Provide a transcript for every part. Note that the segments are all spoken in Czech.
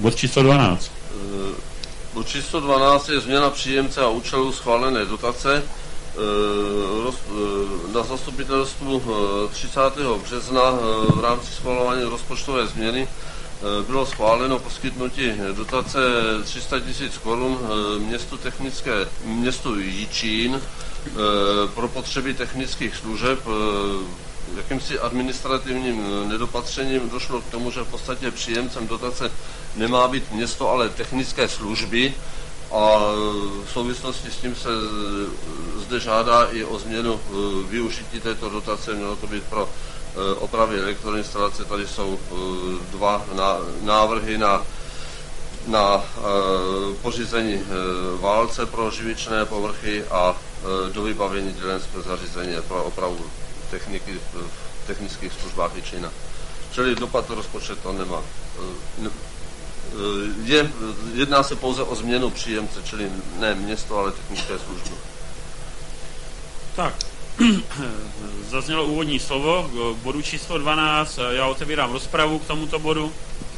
Bod číslo 12. Bod číslo 12 je změna příjemce a účelu schválené dotace. Na zastupitelstvu 30. března v rámci schvalování rozpočtové změny bylo schváleno poskytnutí dotace 300 000 korun městu Jičín pro potřeby technických služeb. Jakýmsi administrativním nedopatřením došlo k tomu, že v podstatě příjemcem dotace nemá být město, ale technické služby, a v souvislosti s tím se zde žádá i o změnu využití této dotace. Mělo to být pro opravy elektroinstalace. Tady jsou dva návrhy na pořízení válce pro živičné povrchy a do vybavení dělenského zařízení pro opravu techniky v technických službách Jičína. Čili dopad rozpočet to nemá. Jedná se pouze o změnu příjemce, čili ne město, ale technické služby. Tak, zaznělo úvodní slovo k bodu číslo 12. Já otevírám rozpravu k tomuto bodu.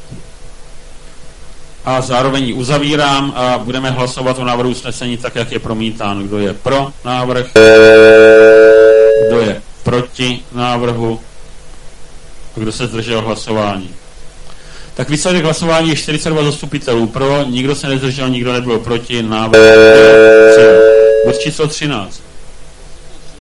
A zároveň ji uzavírám a budeme hlasovat o návrhu usnesení tak, jak je promítán. Kdo je pro návrh? Kdo je proti návrhu? Kdo se zdržel hlasování? Tak výsledek hlasování je 42 zastupitelů pro, nikdo se nezdržel, nikdo nebyl proti, návrh. Bod číslo 13.